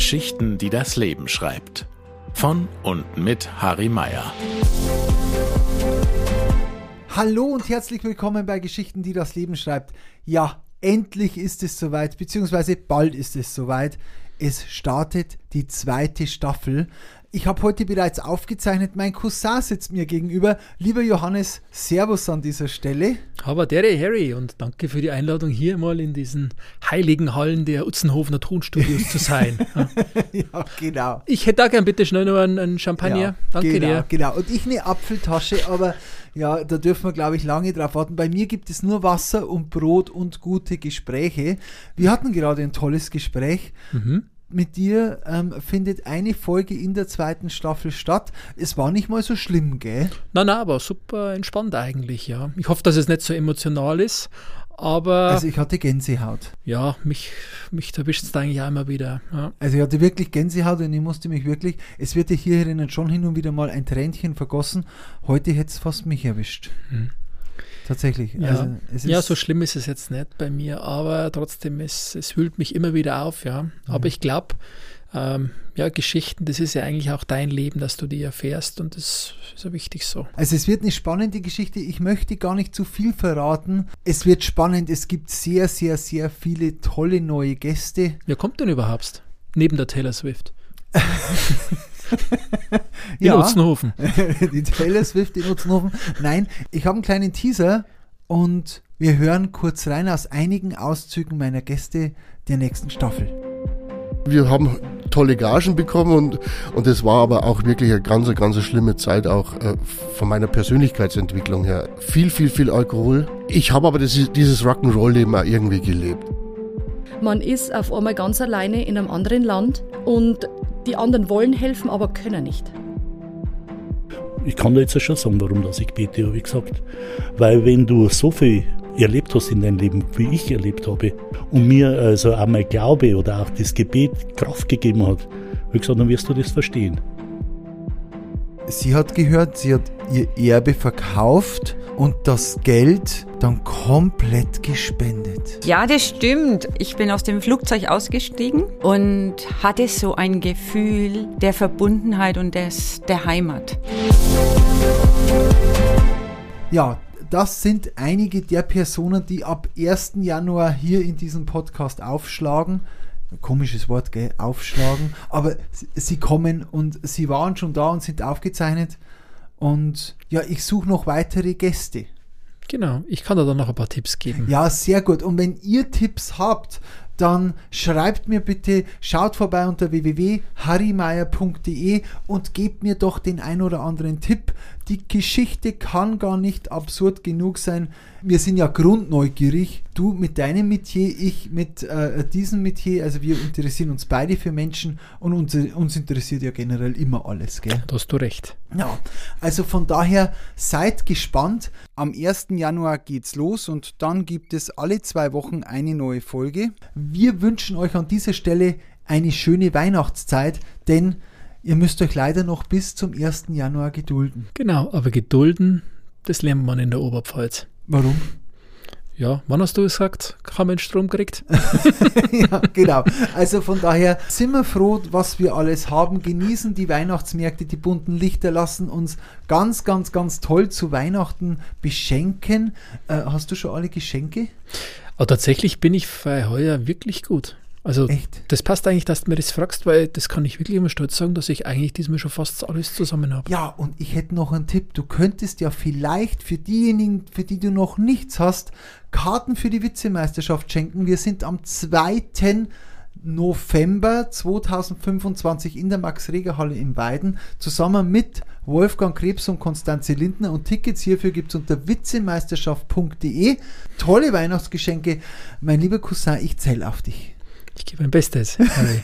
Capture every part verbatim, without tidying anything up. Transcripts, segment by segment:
Geschichten, die das Leben schreibt. Von und mit Harry Meyer. Hallo und herzlich willkommen bei Geschichten, die das Leben schreibt. Ja, endlich ist es soweit, beziehungsweise bald ist es soweit. Es startet die zweite Staffel. Ich habe heute bereits aufgezeichnet, mein Cousin sitzt mir gegenüber. Lieber Johannes, Servus an dieser Stelle. Aber der Harry und danke für die Einladung, hier mal in diesen heiligen Hallen der Utzenhofener Tonstudios zu sein. Ja, genau. Ich hätte da gern bitte schnell noch einen, einen Champagner. Ja, danke genau, dir. Genau, und ich eine Apfeltasche, aber ja, da dürfen wir, glaube ich, lange drauf warten. Bei mir gibt es nur Wasser und Brot und gute Gespräche. Wir hatten gerade ein tolles Gespräch. Mhm. Mit dir ähm, findet eine Folge in der zweiten Staffel statt. Es war nicht mal so schlimm, gell? Nein, nein, aber super entspannt eigentlich, ja. Ich hoffe, dass es nicht so emotional ist, aber... Also ich hatte Gänsehaut. Ja, mich, mich erwischt es eigentlich auch immer wieder. Ja. Also ich hatte wirklich Gänsehaut und ich musste mich wirklich... Es wird ja hierhin schon hin und wieder mal ein Tränchen vergossen. Heute hätte es fast mich erwischt. Hm. Tatsächlich. Ja. Also es ist ja, so schlimm ist es jetzt nicht bei mir, aber trotzdem, es, es wühlt mich immer wieder auf, ja. Mhm. Aber ich glaube, ähm, ja, Geschichten, das ist ja eigentlich auch dein Leben, dass du die erfährst und das ist ja wichtig so. Also es wird eine spannende Geschichte, ich möchte gar nicht zu viel verraten. Es wird spannend, es gibt sehr, sehr, sehr viele tolle neue Gäste. Wer kommt denn überhaupt? Neben der Taylor Swift? In ja, Utzenhofen. Die Taylor Swift in Utzenhofen. Nein, ich habe einen kleinen Teaser und wir hören kurz rein aus einigen Auszügen meiner Gäste der nächsten Staffel. Wir haben tolle Gagen bekommen und, und es war aber auch wirklich eine ganz, ganz schlimme Zeit, auch äh, von meiner Persönlichkeitsentwicklung her. Viel, viel, viel Alkohol. Ich habe aber das, dieses Rock'n'Roll-Leben auch irgendwie gelebt. Man ist auf einmal ganz alleine in einem anderen Land und die anderen wollen helfen, aber können nicht. Ich kann dir jetzt schon sagen, warum das ich bete, habe ich gesagt. Weil wenn du so viel erlebt hast in deinem Leben, wie ich erlebt habe, und mir also auch mein Glaube oder auch das Gebet Kraft gegeben hat, wie gesagt, dann wirst du das verstehen. Sie hat gehört, sie hat ihr Erbe verkauft und das Geld dann komplett gespendet. Ja, das stimmt. Ich bin aus dem Flugzeug ausgestiegen und hatte so ein Gefühl der Verbundenheit und des, der Heimat. Ja, das sind einige der Personen, die ab ersten Januar hier in diesem Podcast aufschlagen. Komisches Wort, gell? Aufschlagen. Aber sie kommen und sie waren schon da und sind aufgezeichnet. Und ja, ich suche noch weitere Gäste. Genau, ich kann da dann noch ein paar Tipps geben. Ja, sehr gut. Und wenn ihr Tipps habt, dann schreibt mir bitte, schaut vorbei unter w w w punkt harrymeyer punkt d e und gebt mir doch den ein oder anderen Tipp. Die Geschichte kann gar nicht absurd genug sein. Wir sind ja grundneugierig. Du mit deinem Metier, ich mit äh, diesem Metier. Also wir interessieren uns beide für Menschen und uns, uns interessiert ja generell immer alles, gell? Da hast du recht. Ja, also von daher seid gespannt. Am ersten Januar geht's los und dann gibt es alle zwei Wochen eine neue Folge. Wir wünschen euch an dieser Stelle eine schöne Weihnachtszeit, denn ihr müsst euch leider noch bis zum ersten Januar gedulden. Genau, aber gedulden, das lernt man in der Oberpfalz. Warum? Ja, wann hast du gesagt, haben wir den Strom gekriegt? Ja, genau. Also von daher sind wir froh, was wir alles haben, genießen die Weihnachtsmärkte, die bunten Lichter, lassen uns ganz, ganz, ganz toll zu Weihnachten beschenken. Äh, hast du schon alle Geschenke? Aber tatsächlich bin ich für heuer wirklich gut. Also echt? Das passt eigentlich, dass du mir das fragst, weil das kann ich wirklich immer stolz sagen, dass ich eigentlich diesmal schon fast alles zusammen habe. Ja, und ich hätte noch einen Tipp. Du könntest ja vielleicht für diejenigen, für die du noch nichts hast, Karten für die Witzemeisterschaft schenken. Wir sind am zweiten November zweitausendfünfundzwanzig in der Max-Reger-Halle in Weiden zusammen mit Wolfgang Krebs und Konstanze Lindner und Tickets hierfür gibt es unter witzemeisterschaft punkt d e. Tolle Weihnachtsgeschenke. Mein lieber Cousin, ich zähle auf dich. Ich gebe mein Bestes, Harry.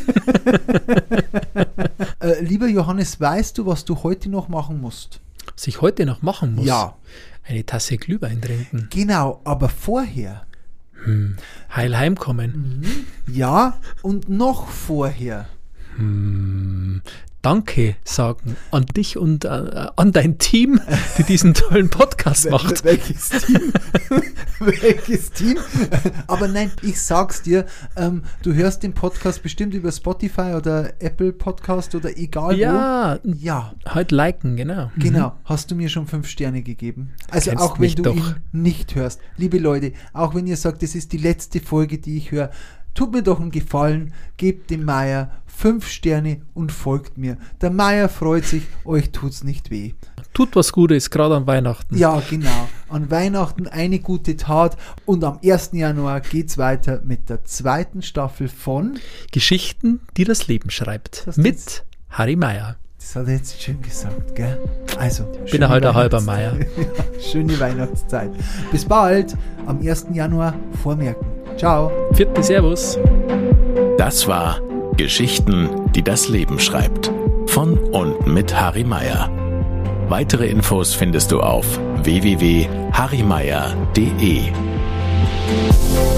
äh, lieber Johannes, weißt du, was du heute noch machen musst? Was ich heute noch machen muss? Ja. Eine Tasse Glühwein trinken. Genau, aber vorher. Hm. Heil heimkommen. Ja, und noch vorher. Hm. Danke sagen an dich und äh, an dein Team, die diesen tollen Podcast macht. Welches Team? Welches Team? Aber nein, ich sag's dir, ähm, du hörst den Podcast bestimmt über Spotify oder Apple Podcast oder egal ja, wo. Ja, halt liken, genau. Genau, Mhm. hast du mir schon fünf Sterne gegeben. Also Kennst auch wenn mich du doch. ihn nicht hörst. Liebe Leute, auch wenn ihr sagt, das ist die letzte Folge, die ich höre, tut mir doch einen Gefallen, gebt dem Meier fünf Sterne und folgt mir. Der Meier freut sich, euch tut's nicht weh. Tut was Gutes, gerade an Weihnachten. Ja, genau. An Weihnachten eine gute Tat und am ersten Januar geht's weiter mit der zweiten Staffel von Geschichten, die das Leben schreibt. Das ist Mit jetzt- Harry Meyer. Das hat er jetzt schön gesagt, gell? Also, Bin schöne ja halt ein halber Weihnachts- Meier. Ja, schöne Weihnachtszeit. Bis bald, am ersten Januar vormerken. Ciao. Vierte Servus. Das war Geschichten, die das Leben schreibt. Von und mit Harry Meyer. Weitere Infos findest du auf w w w punkt harry meyer punkt d e.